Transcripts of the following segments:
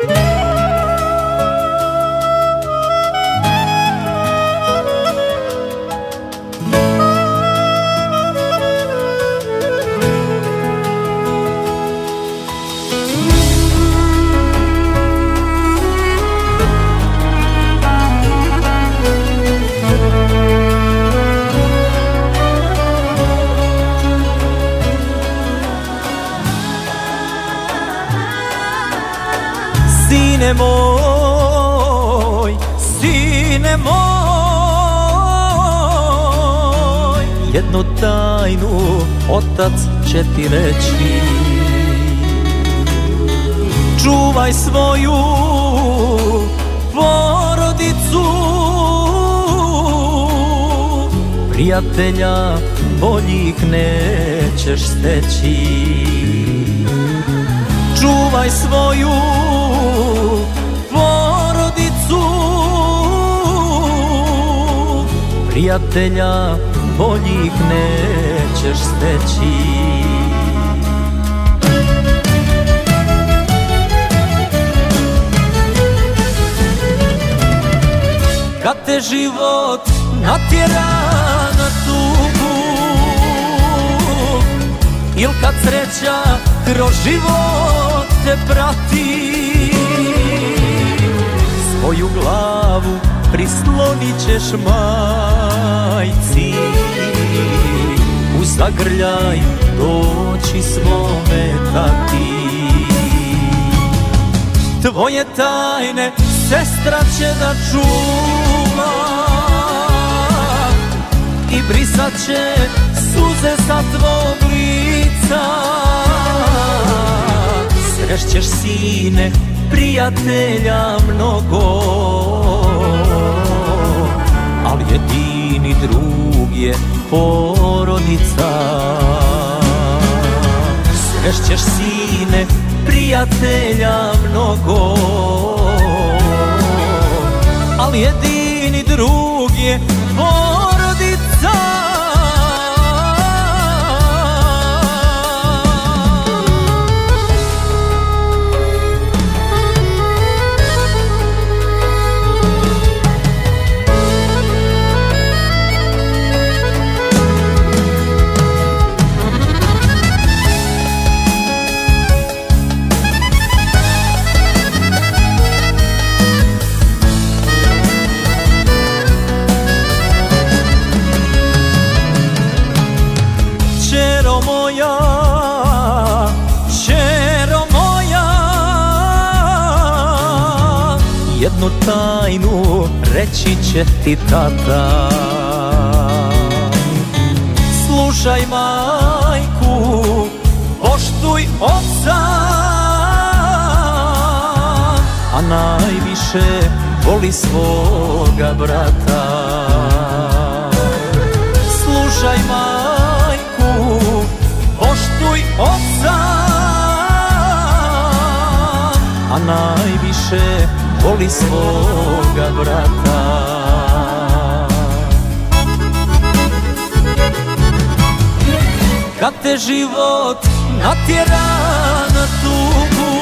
Sine moj, jednu tajnu otac će ti reći. Čuvaj svoju porodicu, prijatelja boljih nećeš steći. Čuvaj svoju porodicu, prijatelja boljih nećeš steći. Kad te život natjera na tugu, il kad sreća kroz život te prati, svoju glavu prislonit ćeš majci, u zagrljaj doći svome tati. Tvoje tajne sestra će da čuva i brisat će suze sa tvog lica. Srešćeš, sine, prijatelja mnogo, al jedini drug je porodica. Srešćeš, sine, prijatelja mnogo, al jedini drug je porodica. Jednu tajnu reći će ti tata. Slušaj majku, poštuj oca, a najviše voli svoga brata. Slušaj majku, poštuj oca, a najviše voli svoga brata. Kad te život natjera na tugu,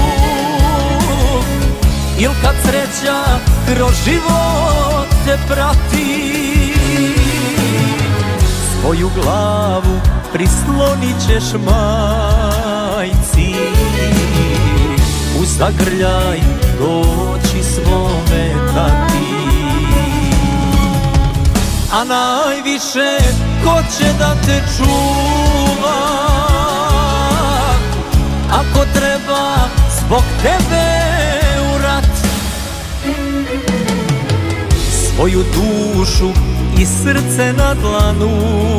il kad sreća kroz život te prati, svoju glavu prislonit ćeš majci, u zagrljaj doći svome tati. A najviše ko će da te čuva, ako treba zbog tebe u rat, svoju dušu i srce na dlanu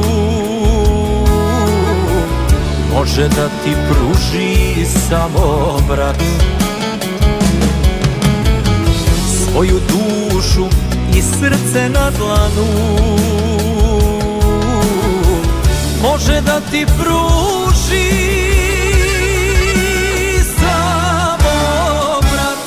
može da ti pruži samo brat. Svoju dušu i srce na dlanu može da ti pruži samo brat.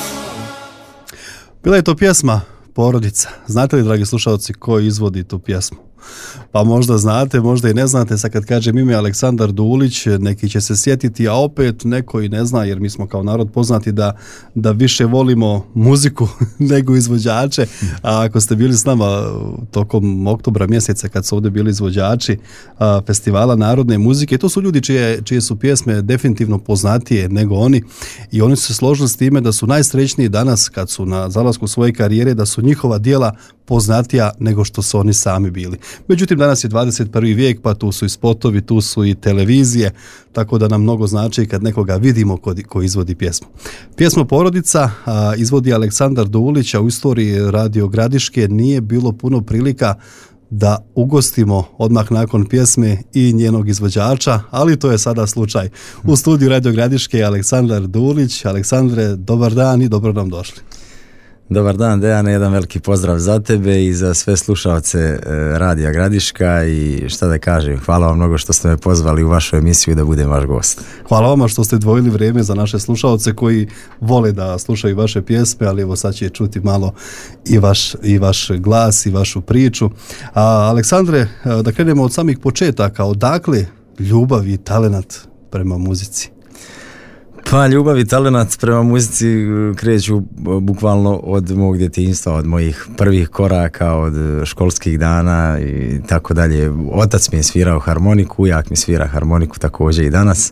Bila je to pjesma Porodica. Znate li, dragi slušalci, ko izvodi tu pjesmu? pa možda znate, možda i ne znate. Sad kad kažem ime Aleksandar Dulić, neki će se sjetiti, a opet neko i ne zna, jer mi smo kao narod poznati da više volimo muziku nego izvođače. A ako ste bili s nama tokom oktobra mjeseca kad su ovdje bili izvođači festivala narodne muzike, to su ljudi čije su pjesme definitivno poznatije nego oni, i oni su se složili s time da su najsrećniji danas kad su na zalasku svoje karijere, da su njihova djela poznatija nego što su oni sami bili. Međutim, danas je 21. vijek, pa tu su i spotovi, tu su i televizije, tako da nam mnogo znači kad nekoga vidimo ko izvodi pjesmu. Pjesmu Porodica izvodi Aleksandar Dulić, a u istoriji Radio Gradiške nije bilo puno prilika da ugostimo odmah nakon pjesme i njenog izvođača, ali to je sada slučaj. U studiju Radio Gradiške je Aleksandar Dulić. Aleksandre, dobar dan i dobro nam došli. Dobar dan, Dejane, jedan veliki pozdrav za tebe i za sve slušalce Radija Gradiška, i šta da kažem, hvala vam mnogo što ste me pozvali u vašu emisiju da budem vaš gost. Hvala vama što ste dvojili vrijeme za naše slušalce koji vole da slušaju vaše pjesme, ali evo sad će čuti malo i vaš glas i vašu priču. Aleksandre, da krenemo od samih početaka, odakle ljubav i talenat prema muzici? Pa ljubav i talenat prema muzici kreću bukvalno od mog djetinjstva, od mojih prvih koraka, od školskih dana i tako dalje. Otac mi je svirao harmoniku, jak mi svira harmoniku također i danas.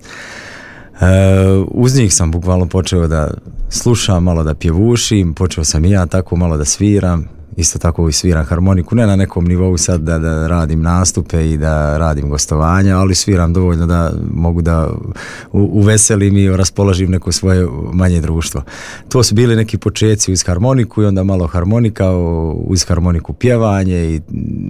Uz njih sam bukvalno počeo da slušam, malo da pjevušim, počeo sam i ja tako malo da sviram. Isto tako i sviram harmoniku, ne na nekom nivou sad da radim nastupe i da radim gostovanja, ali sviram dovoljno da mogu da uveselim i raspoložim neko svoje manje društvo. To su bili neki počeci uz harmoniku i onda malo harmonika, uz harmoniku pjevanje i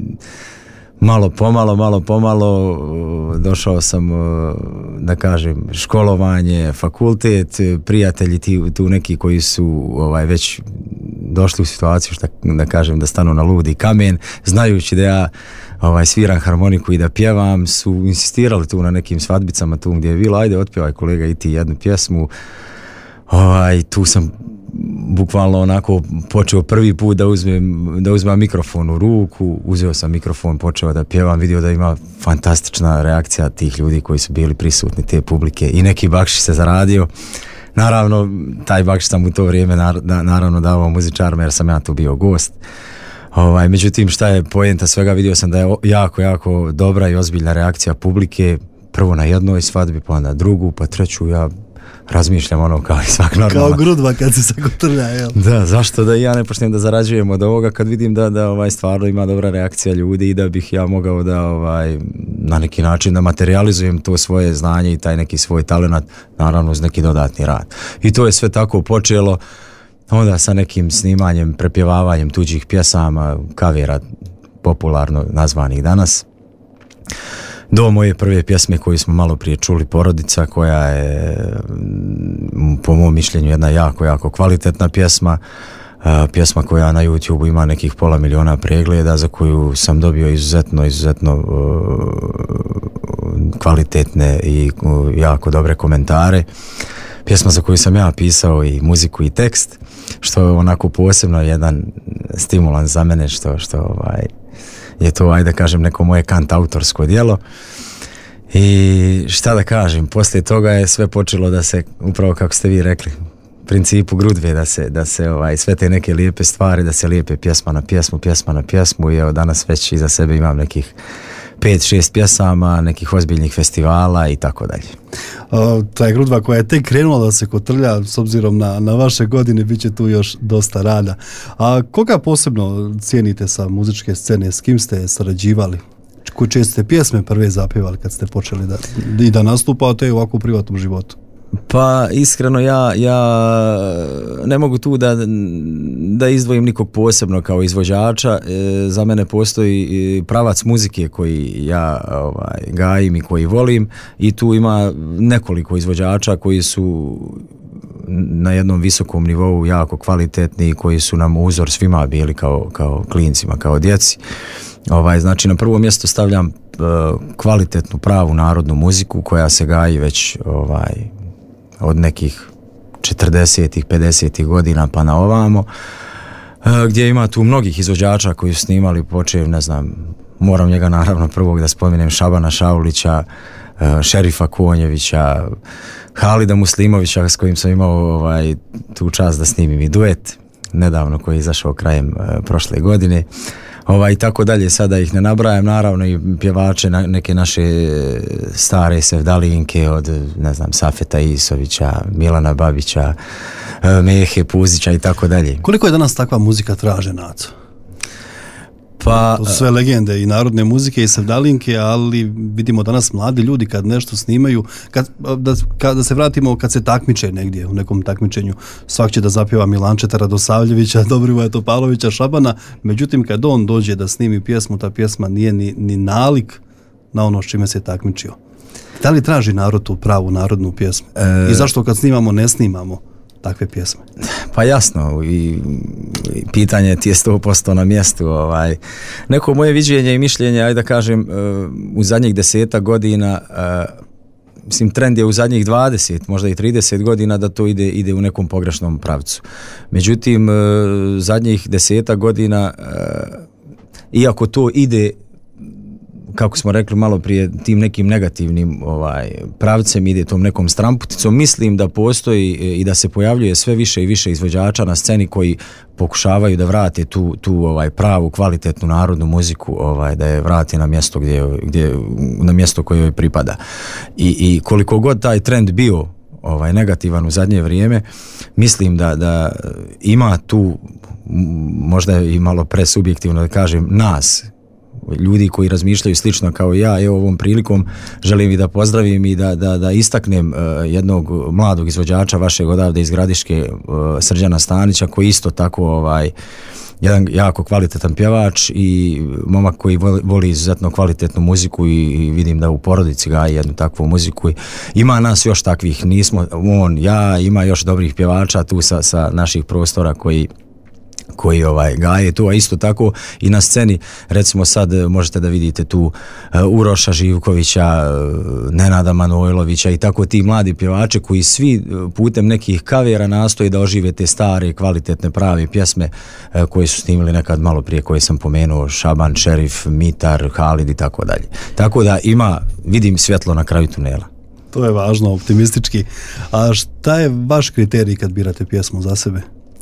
malo pomalo došao sam, da kažem, školovanje, fakultet, prijatelji tu neki koji su već došli u situaciju, šta da kažem, da stanu na ludi kamen, znajući da ja sviram harmoniku i da pjevam, su insistirali tu na nekim svadbicama tu gdje je bilo, ajde otpjevaj kolega i ti jednu pjesmu. Tu sam bukvalno onako počeo prvi put da uzmem mikrofon u ruku, uzeo sam mikrofon, počeo da pjevam, vidio da ima fantastična reakcija tih ljudi koji su bili prisutni, te publike, i neki bakšiš se zaradio. Naravno, taj bakšiš sam u to vrijeme naravno davao muzičarima jer sam ja tu bio gost. Međutim, šta je poenta svega, vidio sam da je jako dobra i ozbiljna reakcija publike, prvo na jednoj svadbi, pa na drugu, pa treću. Ja razmišljam kao i svak normalno. Kao grudva kad se zakotrlja, jel? Da, zašto da i ja ne počnem da zarađujem od ovoga kad vidim da stvarno ima dobra reakcija ljudi i da bih ja mogao da na neki način da materializujem to svoje znanje i taj neki svoj talenat, naravno uz neki dodatni rad. I to je sve tako počelo onda sa nekim snimanjem, prepjevavanjem tuđih pjesama, kavera popularno nazvanih danas, do moje prve pjesme koju smo malo prije čuli, Porodica, koja je po mom mišljenju jedna jako kvalitetna pjesma, pjesma koja na YouTube ima nekih 500.000 pregleda, za koju sam dobio izuzetno kvalitetne i jako dobre komentare. Pjesma za koju sam ja pisao i muziku i tekst, što je onako posebno jedan stimulans za mene, što je to, ajde kažem, neko moje kantautorsko djelo. I šta da kažem, poslije toga je sve počelo da se, upravo kako ste vi rekli, principu grudve, da se sve te neke lijepe stvari, da se lijepe pjesma na pjesmu, i evo danas već iza sebe imam nekih 5-6 pjesama, nekih ozbiljnih festivala i tako dalje. Ta je grudva koja je tek krenula da se kotrlja, s obzirom na vaše godine, bit će tu još dosta rada. A koga posebno cijenite sa muzičke scene, s kim ste sarađivali? Čije ste pjesme prve zapjevali kad ste počeli da nastupate ovako u privatnom životu? Pa iskreno ja ne mogu tu da izdvojim nikog posebno kao izvođača. Za mene postoji pravac muzike koji ja gajim i koji volim, i tu ima nekoliko izvođača koji su na jednom visokom nivou jako kvalitetni, koji su nam uzor svima bili kao klincima, kao djeci. Znači na prvo mjesto stavljam kvalitetnu pravu narodnu muziku koja se gaji već od nekih 40-ih, 50-ih godina pa na ovamo, gdje ima tu mnogih izvođača koji su snimali počev, ne znam, moram njega naravno prvog da spomenem, Šabana Šaulića, Šerifa Konjevića, Halida Muslimovića s kojim sam imao tu čast da snimim i duet nedavno koji je izašao krajem prošle godine. I tako dalje, sada ih ne nabrajam, naravno i pjevače neke naše stare sevdalinke od, ne znam, Safeta Isovića, Milana Babića, Mehe Puzića i tako dalje. Koliko je danas takva muzika traže, Naco? Pa, to su sve legende i narodne muzike i sevdalinke, ali vidimo danas mladi ljudi kad nešto snimaju, da se vratimo kad se takmiče negdje u nekom takmičenju, svak će da zapjeva Milančeta Radosavljevića, Dobrivoja Topalovića, Šabana, međutim kad on dođe da snimi pjesmu, ta pjesma nije ni nalik na ono s čime se takmičio. Da li traži narod tu pravu narodnu pjesmu? I zašto kad snimamo ne snimamo takve pjesme? Pa jasno, i pitanje ti je 100% na mjestu. Neko moje viđenje i mišljenje, ajde da kažem, u zadnjih 10 godina, mislim, trend je u zadnjih 20, možda i 30 godina da to ide u nekom pogrešnom pravcu. Međutim, zadnjih 10 godina, iako to ide, kako smo rekli malo prije, tim nekim negativnim pravcem, ide tom nekom stramputicom, mislim da postoji i da se pojavljuje sve više i više izvođača na sceni koji pokušavaju da vrate tu pravu kvalitetnu narodnu muziku, da je vrati na mjesto na mjesto koje joj pripada. I koliko god taj trend bio negativan u zadnje vrijeme, mislim da ima tu, možda i malo presubjektivno da kažem, nas ljudi koji razmišljaju slično kao ja. Evo, ovom prilikom želim i da pozdravim i da istaknem jednog mladog izvođača vašeg odavde iz Gradiške, Srđana Stanića, koji isto tako jedan jako kvalitetan pjevač i momak koji voli izuzetno kvalitetnu muziku i vidim da u porodici gaji jednu takvu muziku. Ima nas još takvih, nismo ima još dobrih pjevača tu sa naših prostora koji gaje tu, a isto tako i na sceni, recimo sad možete da vidite tu Uroša Živkovića, Nenada Manojlovića i tako ti mladi pjevači koji svi putem nekih kavera nastoje da ožive te stare, kvalitetne, prave pjesme koje su snimili nekad malo prije, koje sam pomenuo, Šaban, Šerif, Mitar, Halid i tako dalje. Tako da vidim svjetlo na kraju tunela. To je važno, optimistički. A šta je vaš kriterij kad birate pjesmu za sebe?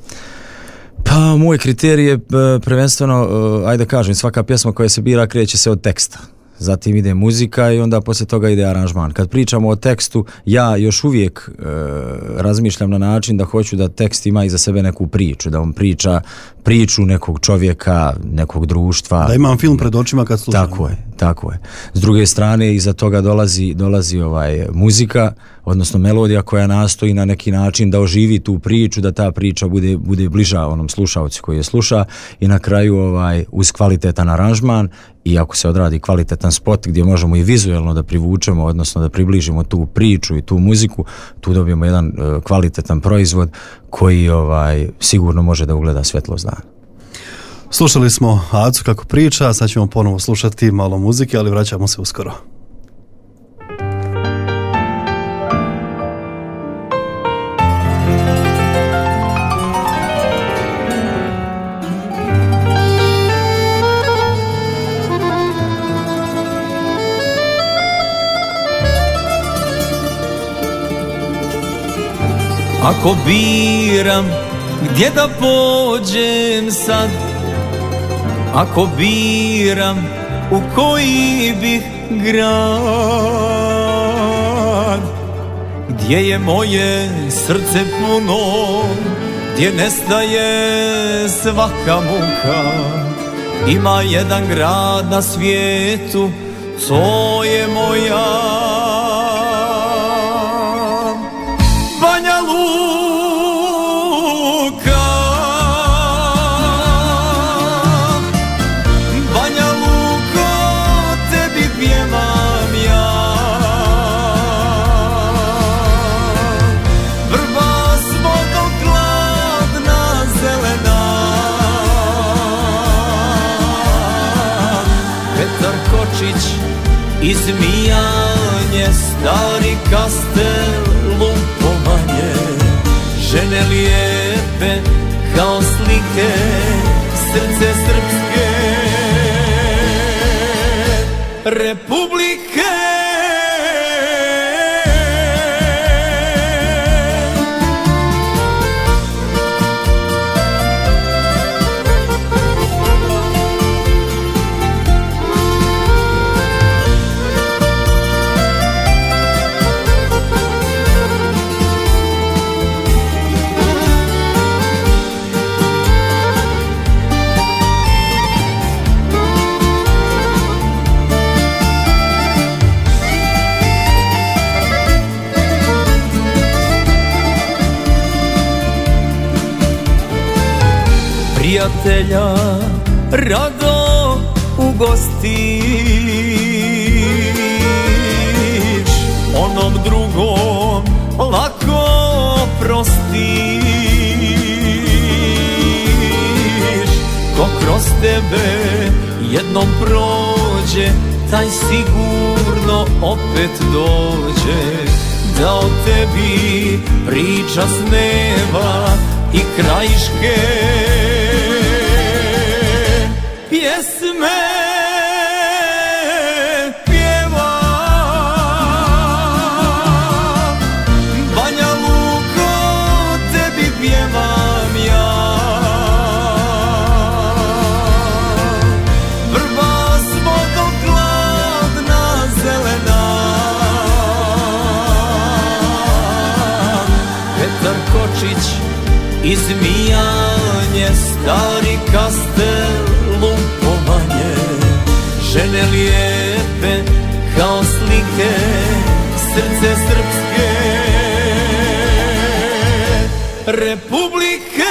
Pa moj kriterij je prvenstveno, ajde kažem, svaka pjesma koja se bira kreće se od teksta. Zatim ide muzika i onda poslije toga ide aranžman. Kad pričamo o tekstu, ja još uvijek razmišljam na način da hoću da tekst ima iza sebe neku priču, da on priča priču nekog čovjeka, nekog društva. Da imam film pred očima kad slušam. Tako je. S druge strane, iza toga dolazi muzika, odnosno melodija koja nastoji na neki način da oživi tu priču, da ta priča bude bliža onom slušaocu koji je sluša i na kraju uz kvalitetan aranžman i ako se odradi kvalitetan spot gdje možemo i vizuelno da privučemo, odnosno da približimo tu priču i tu muziku, tu dobijemo jedan kvalitetan proizvod koji sigurno može da ugleda svjetlost dana. Slušali smo Acu kako priča, sad ćemo ponovo slušati malo muzike, ali vraćamo se uskoro. Ako biram gdje da pođem sad, ako biram u koji bih grad, gdje je moje srce puno, gdje nestaje svaka muka, ima jedan grad na svijetu, to je moja Banja Luka. Banja Luko, tebi pjevam ja, vrba s vodom hladna zelena, Petar Kočić i Zmijanje, stari kastel, Lumpovanje, žene lijepe kao slike, srce srpske. Republike. Prijatelja rado ugostiš, onom drugom lako prostiš. Ko kroz tebe jednom prođe, taj sigurno opet dođe, da o tebi priča sneva i krajiške pjesme pjeva. Banja Luko, tebi pjevam ja. Vrba s vodom gladna zelena, Petar Kočić i Zmijanje, stari kastel, lumpovanje, žene lijepe kao slike, srce srpske Republike.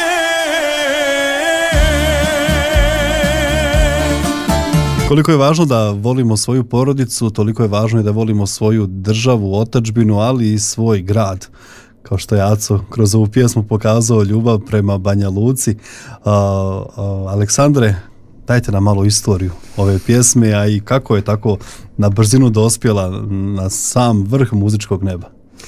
Koliko je važno da volimo svoju porodicu, toliko je važno i da volimo svoju državu, otadžbinu, ali i svoj grad. Kao što je Aco kroz ovu pjesmu pokazao ljubav prema Banja Luci. Aleksandre, dajte nam malo istoriju ove pjesme, a i kako je tako na brzinu dospjela na sam vrh muzičkog neba.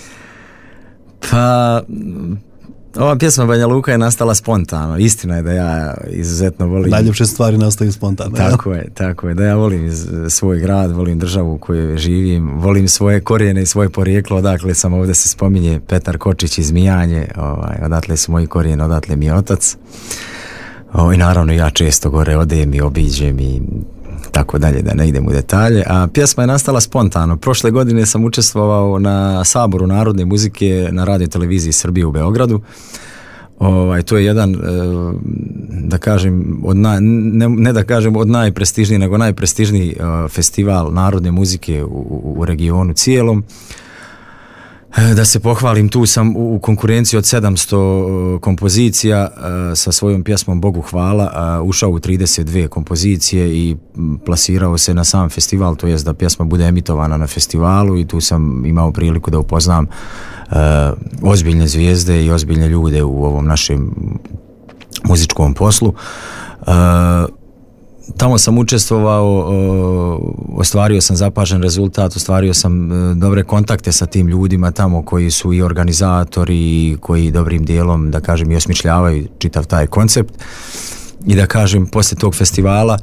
Pa, ova pjesma Banja Luka je nastala spontano. Istina je da ja izuzetno volim... Najljepše stvari nastaju spontano. Tako je, da ja volim svoj grad, volim državu u kojoj živim, volim svoje korijene i svoje porijeklo, odakle sam, ovdje se spominje Petar Kočić i Zmijanje, odatle su moji korijeni, odatle mi je otac. I naravno ja često gore odem i obiđem i tako dalje, da ne idem u detalje. A pjesma je nastala spontano. Prošle godine sam učestvovao na Saboru narodne muzike na Radio televiziji Srbije u Beogradu. To je jedan, da kažem, ne da kažem od najprestižniji, nego najprestižniji festival narodne muzike u regionu cijelom. Da se pohvalim, tu sam u konkurenciji od 700 kompozicija sa svojom pjesmom Bogu hvala ušao u 32 kompozicije i plasirao se na sam festival, to jest da pjesma bude emitovana na festivalu, i tu sam imao priliku da upoznam ozbiljne zvijezde i ozbiljne ljude u ovom našem muzičkom poslu. Tamo sam učestvovao, ostvario sam zapažen rezultat, ostvario sam dobre kontakte sa tim ljudima tamo koji su i organizatori, koji dobrim dijelom, da kažem, i osmišljavaju čitav taj koncept. I da kažem, poslije tog festivala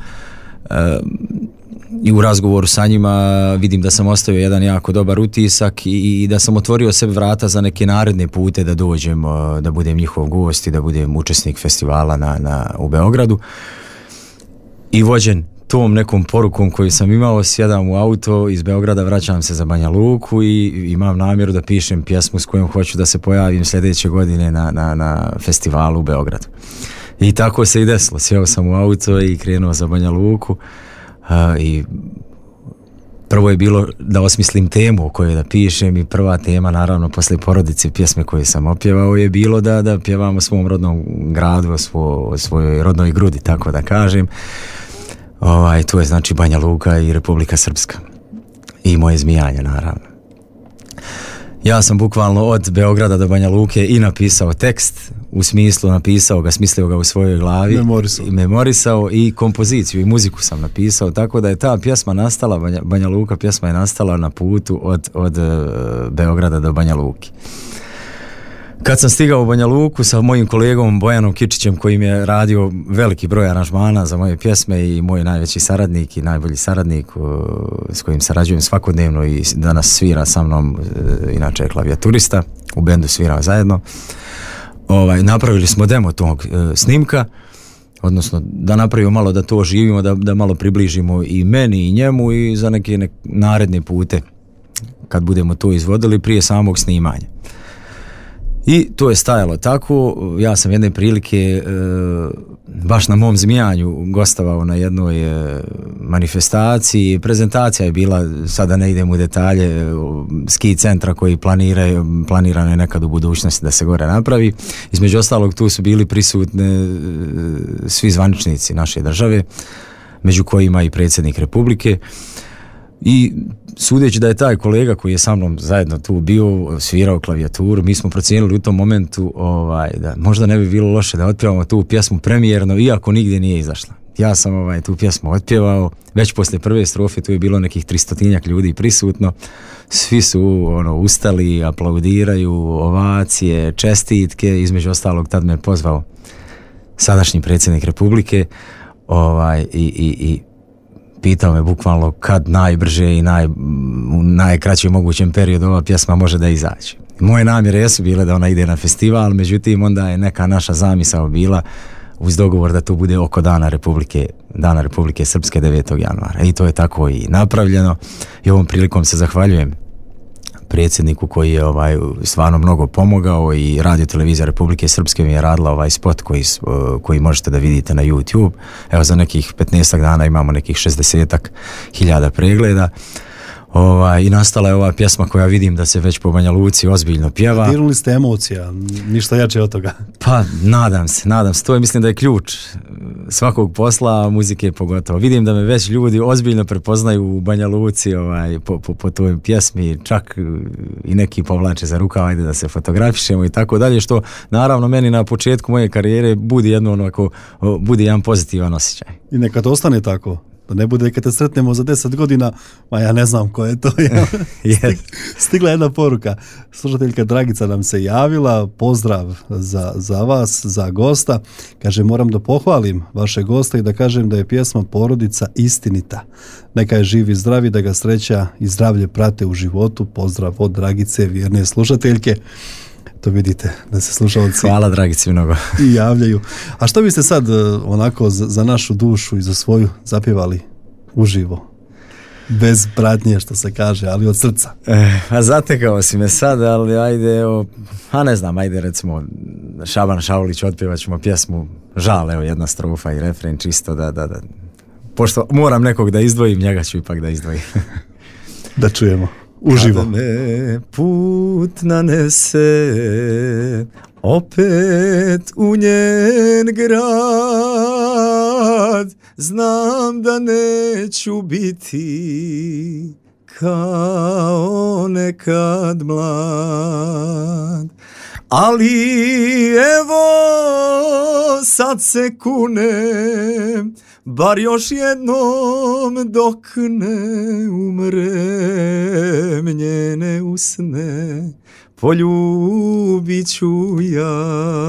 i u razgovoru sa njima vidim da sam ostavio jedan jako dobar utisak i da sam otvorio sebi vrata za neke naredne pute da dođem, da budem njihov gost i da budem učesnik festivala u Beogradu. I vođen tom nekom porukom koju sam imao, sjedam u auto iz Beograda, vraćam se za Banja Luku i imam namjeru da pišem pjesmu s kojom hoću da se pojavim sljedeće godine na festivalu u Beogradu. I tako se i desilo. Sjeo sam u auto i krenuo za Banja Luku i prvo je bilo da osmislim temu o kojoj da pišem, i prva tema, naravno, poslije porodice, pjesme koje sam opjevao, je bilo da pjevam o svom rodnom gradu, o svojoj rodnoj grudi, tako da kažem. Tu je znači Banja Luka i Republika Srpska i moje Zmijanje, naravno. Ja sam bukvalno od Beograda do Banja Luke i napisao tekst, u smislu napisao ga, smislio ga u svojoj glavi, memorisao i kompoziciju i muziku sam napisao, tako da je ta pjesma nastala, Banja Luka pjesma je nastala na putu od Beograda do Banja Luke. Kad sam stigao u Banja Luku sa mojim kolegom Bojanom Kičićem, kojim je radio veliki broj aranžmana za moje pjesme i moj najveći saradnik i najbolji saradnik s kojim sarađujem svakodnevno i danas svira sa mnom, inače je klavijaturista, u bendu svirao zajedno. Napravili smo demo tog snimka, odnosno da napravimo malo da to oživimo, da malo približimo i meni i njemu i za neke naredne pute kad budemo to izvodili prije samog snimanja. I to je stajalo tako. Ja sam jedne prilike baš na mom Zmijanju gostovao na jednoj manifestaciji. Prezentacija je bila, sada ne idem u detalje, ski centra koji planirano je nekad u budućnosti da se gore napravi. Između ostalog tu su bili prisutni svi zvaničnici naše države, među kojima i predsjednik Republike. I sudeći da je taj kolega koji je sa mnom zajedno tu bio, svirao klavijaturu, mi smo procijenili u tom momentu da možda ne bi bilo loše da otpjevamo tu pjesmu premijerno, iako nigdje nije izašla. Ja sam tu pjesmu otpjevao, već poslije prve strofe tu je bilo nekih 300 ljudi prisutno, svi su ustali, aplaudiraju, ovacije, čestitke, između ostalog tad me pozvao sadašnji predsjednik Republike i pitao me bukvalno kad najbrže i u najkraćem mogućem periodu ova pjesma može da izađe. Moje namjere jesu bile da ona ide na festival, međutim onda je neka naša zamisao bila uz dogovor da to bude oko Dana Republike Srpske 9. januara. I to je tako i napravljeno i ovom prilikom se zahvaljujem predsjedniku koji je stvarno mnogo pomogao i Radio Televizija Republike Srpske mi je radila spot koji možete da vidite na YouTube. Evo za nekih 15 dana imamo nekih 60.000 pregleda. I nastala je ova pjesma koja vidim da se već po Banja Luci ozbiljno pjeva. Dirnuli ste emocija, ništa jače od toga. Pa nadam se, to je, mislim da je ključ svakog posla, muzike pogotovo. Vidim da me već ljudi ozbiljno prepoznaju u Banja Luci po toj pjesmi, čak i neki povlače za rukav, ajde da se fotografišemo i tako dalje, što naravno meni na početku moje karijere budi jedan pozitivan osjećaj. I neka to ostane tako. Da ne bude kad te sretnemo za 10 godina, ma ja ne znam ko je to. Stigla jedna poruka. Slušateljka Dragica nam se javila, pozdrav za vas, za gosta. Kaže, moram da pohvalim vaše gosta i da kažem da je pjesma Porodica istinita. Neka je živ i zdravi, da ga sreća i zdravlje prate u životu. Pozdrav od Dragice, vjerne slušateljke. To vidite, da se slušalci hvala Dragici mnogo i javljaju. A što biste sad onako za našu dušu i za svoju zapjevali uživo? Bez pratnje, što se kaže, ali od srca. A zatekao si me sad, ali ajde recimo Šaban Šaulić, otpjevat ćemo pjesmu Žal, evo jedna strofa i refren, čisto da pošto moram nekog da izdvojim, njega ću ipak da izdvojim. Da čujemo. Uživo. Kada me put nanese opet u njen grad, znam da neću biti kao nekad mlad. Ali evo sad se kunem, bar još jednom dok ne umrem, njene usne poljubit ću ja.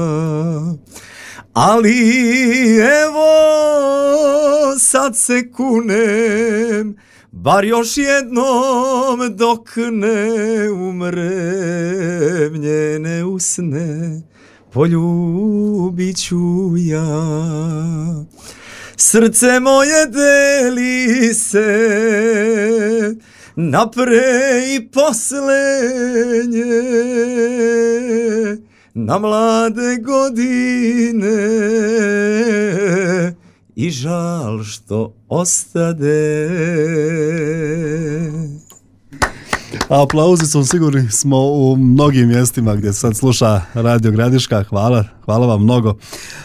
Ali evo sad se kunem, bar još jednom dok ne umrem, njene usne poljubit ću ja. Srce moje deli se na pre i poslenje, na mlade godine i žal što ostade. Aplauzi su sigurni smo u mnogim mjestima gdje sad sluša Radio Gradiška. Hvala vam mnogo.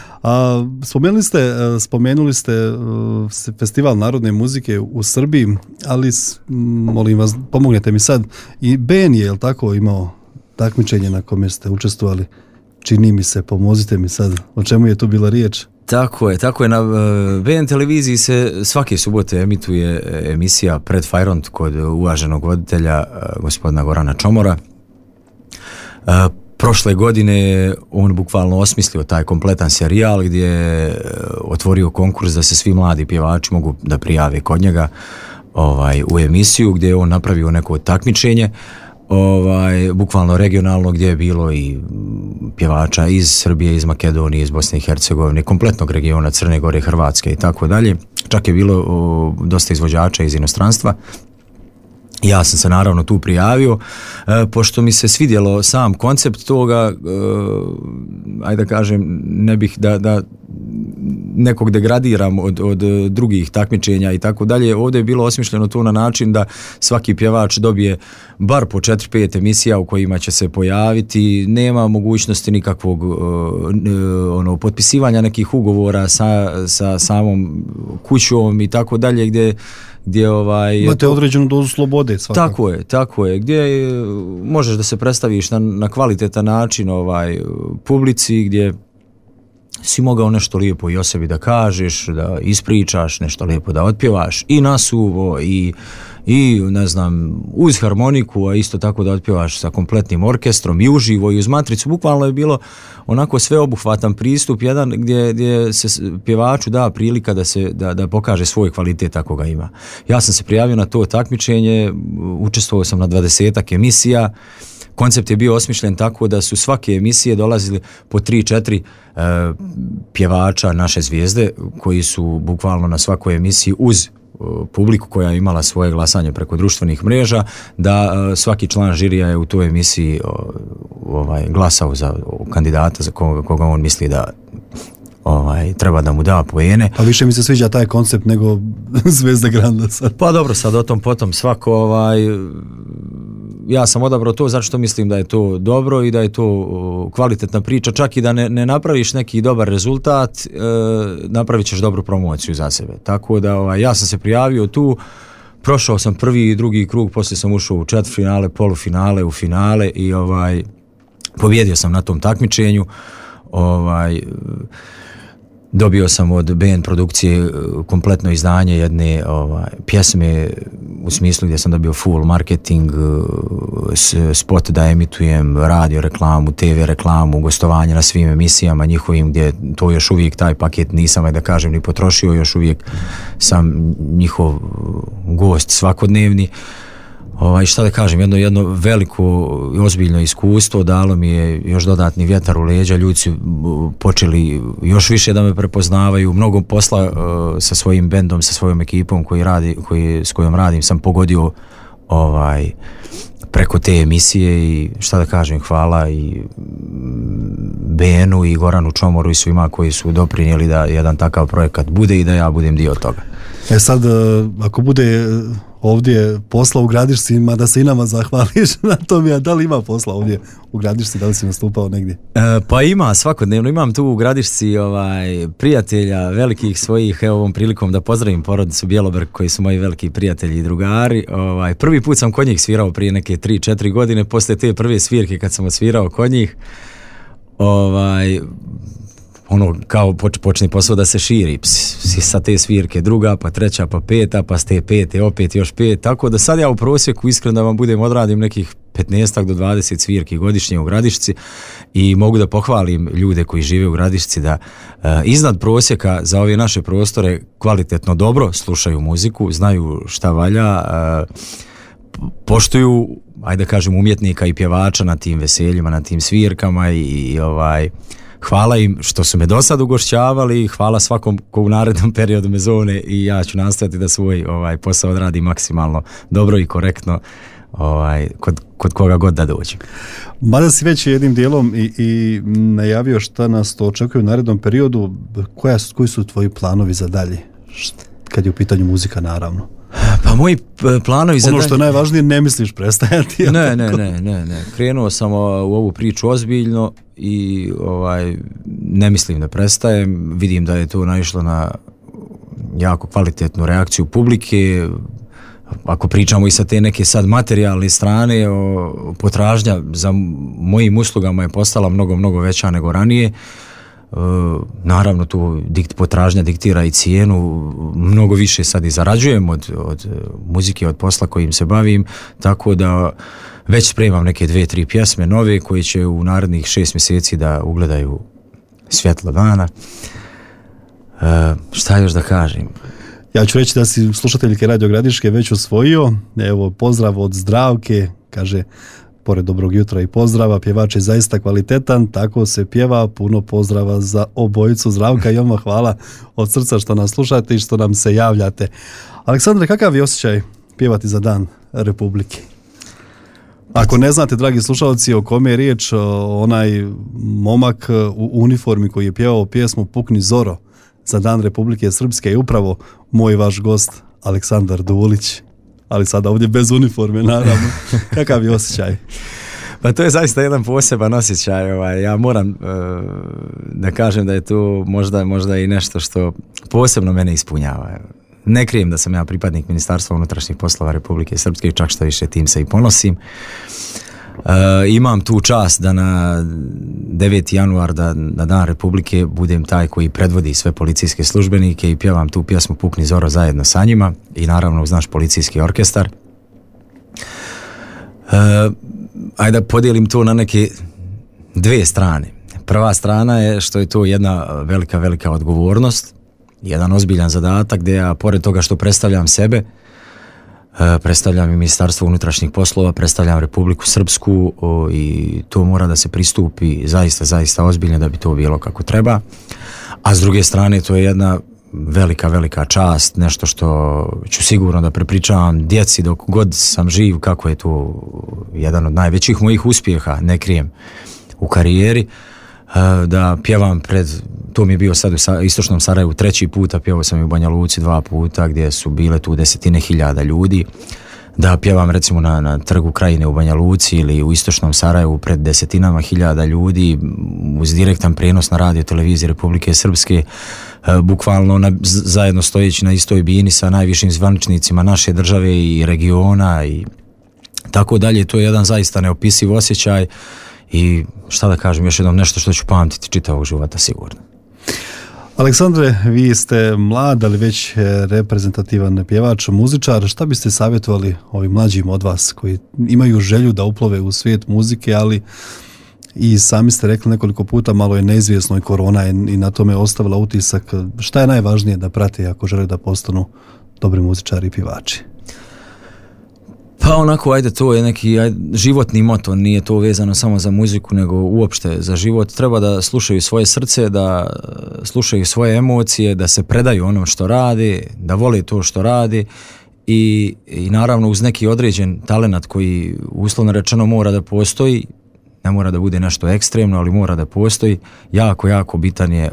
Spomenuli ste Festival narodne muzike u Srbiji, ali molim vas, pomognete mi sad, i Ben je, jel tako, imao takmičenje na kome ste učestvovali? Čini mi se, pomozite mi sad, o čemu je tu bila riječ? Tako je, na BN televiziji se svake subote emituje emisija Pred Fajront kod uvaženog voditelja gospodina Gorana Čomora. prošle godine on bukvalno osmislio taj kompletan serijal gdje je otvorio konkurs da se svi mladi pjevači mogu da prijave kod njega u emisiju, gdje je on napravio neko takmičenje bukvalno regionalno, gdje je bilo i pjevača iz Srbije, iz Makedonije, iz Bosne i Hercegovine, kompletnog regiona, Crne Gore, Hrvatske i tako dalje. Čak je bilo dosta izvođača iz inostranstva. Ja sam se naravno tu prijavio, pošto mi se svidjelo sam koncept toga, ajde da kažem, ne bih da nekog degradiram od drugih takmičenja i tako dalje. Ovdje je bilo osmišljeno to na način da svaki pjevač dobije bar po 4-5 emisija u kojima će se pojaviti, nema mogućnosti nikakvog potpisivanja nekih ugovora sa samom kućom i tako dalje, gdje imate određenu dozu slobode svakako. Tako je, gdje možeš da se predstaviš na kvalitetan način publici, gdje si mogao nešto lijepo i o sebi da kažeš, da ispričaš, nešto lijepo da otpjevaš i nasuvo i ne znam, uz harmoniku, a isto tako da otpjevaš sa kompletnim orkestrom i uživo i uz matricu. Bukvalno je bilo onako sveobuhvatan pristup jedan gdje se pjevaču da prilika da pokaže svoj kvalitet ako ga ima. Ja sam se prijavio na to takmičenje, učestvovao sam na 20 emisija. Koncept je bio osmišljen tako da su svake emisije dolazili po 3-4 pjevača naše zvijezde koji su bukvalno na svakoj emisiji uz publiku koja je imala svoje glasanje preko društvenih mreža, da svaki član žirija je u toj emisiji glasao za kandidata za koga on misli da treba da mu da poene. Pa više mi se sviđa taj koncept nego Zvezda Granda sad. Pa dobro, sad o tom potom svako ja sam odabrao to zato što mislim da je to dobro i da je to kvalitetna priča, čak i da ne napraviš neki dobar rezultat, napravit ćeš dobru promociju za sebe. Tako da ja sam se prijavio tu, prošao sam prvi i drugi krug, poslije sam ušao u četvrtfinale, polufinale, u finale i pobjedio sam na tom takmičenju. Dobio sam od BN produkcije kompletno izdanje jedne pjesme, u smislu gdje sam dobio full marketing, spot da emitujem, radio reklamu, TV reklamu, gostovanje na svim emisijama njihovim, gdje to još uvijek taj paket nisam, da kažem, ni potrošio, još uvijek sam njihov gost svakodnevni. Šta da kažem, jedno veliko i ozbiljno iskustvo dalo mi je još dodatni vjetar u leđa, ljudi su počeli još više da me prepoznavaju, mnogo posla sa svojim bendom, sa svojom ekipom s kojom radim sam pogodio preko te emisije i šta da kažem, hvala i BN-u i Goranu Čomoru i svima koji su doprinijeli da jedan takav projekat bude i da ja budem dio toga. Sad, ako bude ovdje posla u Gradišci, da se i nama zahvališ na tom, da li ima posla ovdje u Gradišci, da li si nastupao negdje? Pa ima, svakodnevno imam tu u Gradišci prijatelja velikih svojih, evo ovom prilikom da pozdravim porodicu Bjelobrg koji su moji veliki prijatelji i drugari. Prvi put sam kod njih svirao prije neke 3-4 godine, poslije te prve svirke kad sam osvirao kod njih, kao počne posao da se širi, sa te svirke druga, pa treća, pa peta, pa s te pete opet još 5, tako da sad ja u prosjeku, iskreno da vam budem, odradim nekih 15 do 20 svirki godišnje u Gradišci i mogu da pohvalim ljude koji žive u Gradišci da iznad prosjeka za ove naše prostore kvalitetno dobro slušaju muziku, znaju šta valja, poštuju, ajde da kažem, umjetnika i pjevača na tim veseljima, na tim svirkama i hvala im što su me do sad ugošćavali, hvala svakom ko u narednom periodu me zove i ja ću nastojati da svoj posao odradim maksimalno dobro i korektno kod koga god da dođem. Mada si već jednim dijelom i najavio šta nas to očekuje u narednom periodu, koji su tvoji planovi za dalje? Kad je u pitanju muzika, naravno. Pa moji planovi za ono što je najvažnije, ne misliš prestajati? Ne. Krenuo sam u ovu priču ozbiljno i ne mislim da prestajem. Vidim da je to naišlo na jako kvalitetnu reakciju publike. Ako pričamo i sa te neke sad materijalne strane, potražnja za mojim uslugama je postala mnogo veća nego ranije. Naravno tu potražnja diktira i cijenu, mnogo više sad i zarađujem od muzike, od posla kojim se bavim, tako da već spremam neke 2-3 pjesme nove koje će u narednih 6 mjeseci da ugledaju svjetlo dana. Šta još da kažem? Ja ću reći da si slušateljke Radio Gradiške već osvojio. Evo, pozdrav od Zdravke, kaže, pored dobrog jutra i pozdrava, pjevač je zaista kvalitetan, tako se pjeva, puno pozdrava za obojicu. Zdravka i odmah hvala od srca što nas slušate i što nam se javljate. Aleksandre, kakav je osjećaj pjevati za Dan Republike? Ako ne znate, dragi slušalci, o kome je riječ, onaj momak u uniformi koji je pjevao pjesmu Pukni Zoro za Dan Republike Srpske je upravo moj vaš gost Aleksandar Dulić, ali sada ovdje bez uniforme, naravno. Kakav je osjećaj? Pa to je zaista jedan poseban osjećaj. Ja moram da kažem da je to možda i nešto što posebno mene ispunjava. Ne krijem da sam ja pripadnik Ministarstva unutrašnjih poslova Republike Srpske, čak što više tim se i ponosim. Imam tu čast da na 9. januar, na Dan Republike, budem taj koji predvodi sve policijske službenike i pjevam tu pjesmu Pukni Zoro zajedno sa njima i naravno uz naš policijski orkestar. Ajde da podijelim to na neke 2 strane. Prva strana je što je to jedna velika odgovornost, jedan ozbiljan zadatak gdje ja, pored toga što predstavljam sebe, predstavljam i Ministarstvo unutrašnjih poslova, predstavljam Republiku Srpsku i to mora da se pristupi zaista ozbiljno da bi to bilo kako treba. A s druge strane to je jedna velika čast, nešto što ću sigurno da prepričavam djeci dok god sam živ, kako je to jedan od najvećih mojih uspjeha, ne krijem, u karijeri. Da pjevam to mi je bio sad u istočnom Sarajevu 3. puta, pjevao sam i u Banja Luci 2 puta gdje su bile tu 10.000 ljudi, da pjevam recimo na Trgu Krajine u Banja Luci ili u istočnom Sarajevu pred 10.000 ljudi uz direktan prijenos na radio televiziji Republike Srpske, bukvalno zajedno stojeći na istoj bini sa najvišim zvaničnicima naše države i regiona i tako dalje. To je jedan zaista neopisiv osjećaj. I šta da kažem, još jednom nešto što ću pamtiti čitavog života sigurno. Aleksandre, vi ste mlad, ali već reprezentativan pjevač, muzičar. Šta biste savjetovali ovim mlađim od vas koji imaju želju da uplove u svijet muzike, ali i sami ste rekli nekoliko puta, malo je neizvjesno i korona i na tome je ostavila utisak. Šta je najvažnije da prate ako žele da postanu dobri muzičari i pjevači? Pa onako, to je neki životni moto, nije to vezano samo za muziku, nego uopšte za život. Treba da slušaju svoje srce, da slušaju svoje emocije, da se predaju onom što radi, da vole to što radi i naravno uz neki određen talenat koji uslovno rečeno mora da postoji, ne mora da bude nešto ekstremno, ali mora da postoji. Jako bitan je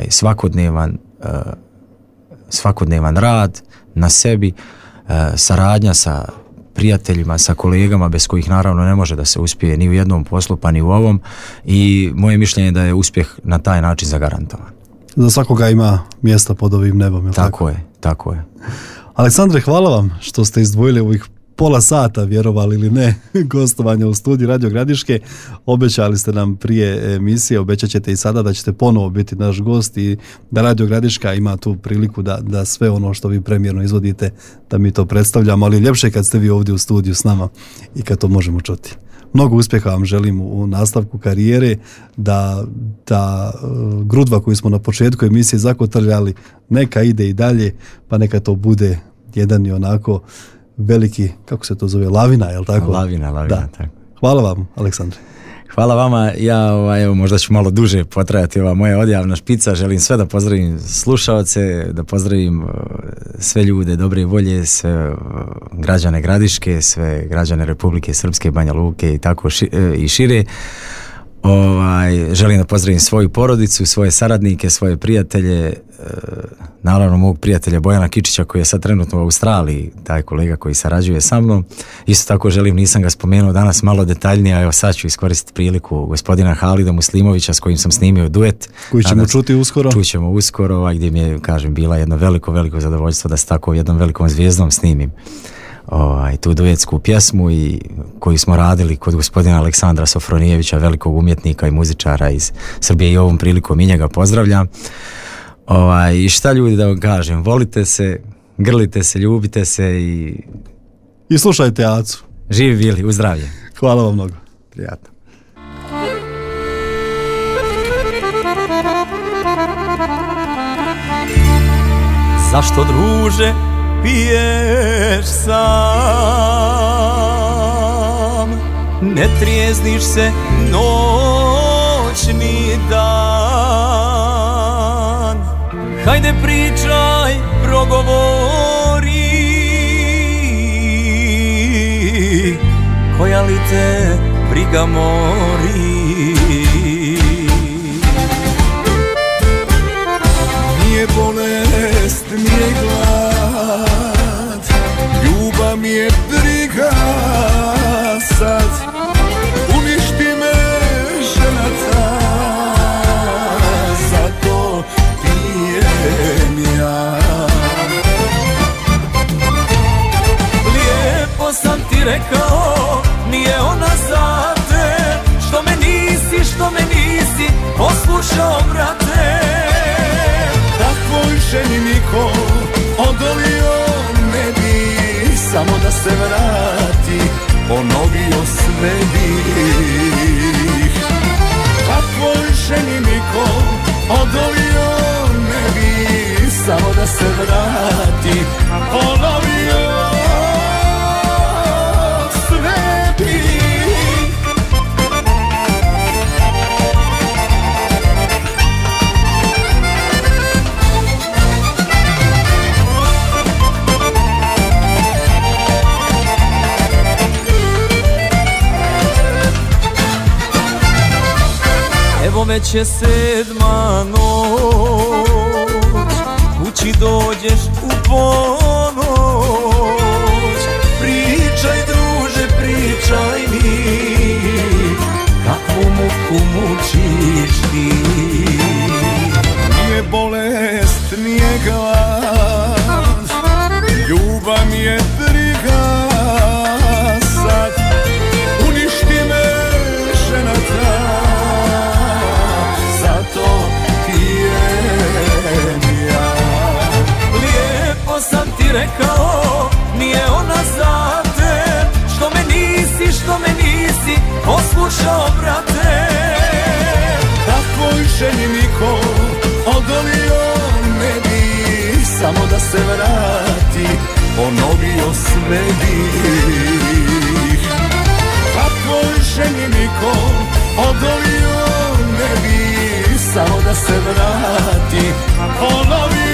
svakodnevan rad na sebi, saradnja sa prijateljima, sa kolegama bez kojih naravno ne može da se uspije ni u jednom poslu pa ni u ovom i moje mišljenje je da je uspjeh na taj način zagarantovan. Za svakoga ima mjesta pod ovim nebom, je tako? Tako je. Aleksandre, hvala vam što ste izdvojili ovih pola sata, vjerovali ili ne, gostovanja u studiju Radio Gradiške. Obećali ste nam prije emisije, obećat ćete i sada da ćete ponovo biti naš gost i da Radio Gradiška ima tu priliku da sve ono što vi premijerno izvodite, da mi to predstavljamo, ali ljepše kad ste vi ovdje u studiju s nama i kad to možemo čuti. Mnogo uspjeha vam želim u nastavku karijere, da grudva koju smo na početku emisije zakotrljali, neka ide i dalje, pa neka to bude jedan i onako veliki, kako se to zove, lavina, je li tako? Lavina, da. Tako. Hvala vam, Aleksandre. Hvala vama, evo, možda ću malo duže potrajati ova moja odjavna špica, želim sve da pozdravim slušaoce, da pozdravim sve ljude dobre volje, sve građane Gradiške, sve građane Republike Srpske, Banja Luke i tako i šire. Želim da pozdravim svoju porodicu, svoje saradnike, svoje prijatelje, naravno mog prijatelja Bojana Kičića koji je sad trenutno u Australiji, taj kolega koji sarađuje sa mnom. Isto tako želim, nisam ga spomenuo danas malo detaljnije, a evo sad ću iskoristiti priliku gospodina Halida Muslimovića s kojim sam snimio duet. Koji ćemo čuti uskoro? Čućemo uskoro, gdje mi je, kažem, bila jedno veliko zadovoljstvo da se tako jednom velikom zvijezdom snimim tu duetsku pjesmu i koju smo radili kod gospodina Aleksandra Sofronijevića, velikog umjetnika i muzičara iz Srbije i ovom prilikom i njega pozdravljam. I šta ljudi da vam kažem, volite se, grlite se, ljubite se i slušajte Acu. Živi bili, u zdravlje. Hvala vam mnogo. Prijatno. Zašto, druže, piješ sam? Ne trijezniš se noć ni dan. Hajde pričaj, progovori, koja li te briga mori. Nije bolest, nije glad, ljubav mi je briga sad. Uništi me žena ta, zato pijem ja. Lijepo sam ti rekao, nije ona za te, što me nisi poslušao, brate. Takvoj ženi niko odolio ne bi, samo da se vrati, ponovio sve bih. Takvoj ženi niko odolio ne bi, samo da se vrati, ponovio sve bih. Evo već je 7. noć, kući dođeš u ponoć. Pričaj, druže, pričaj mi, kakvu muku mučiš ti. Nije bolest, nije glad, ljubav mi je briga sad. Uništi me žena ta, zato pijem ja. Lijepo sam ti rekao, nije ona za te, što me nisi poslušao, brate. Takvoj ženi niko odolio ne bi, samo da se vrati, ponovio sve bih. Takvoj ženi niko odolio ne bi, samo da se vrati, ponovio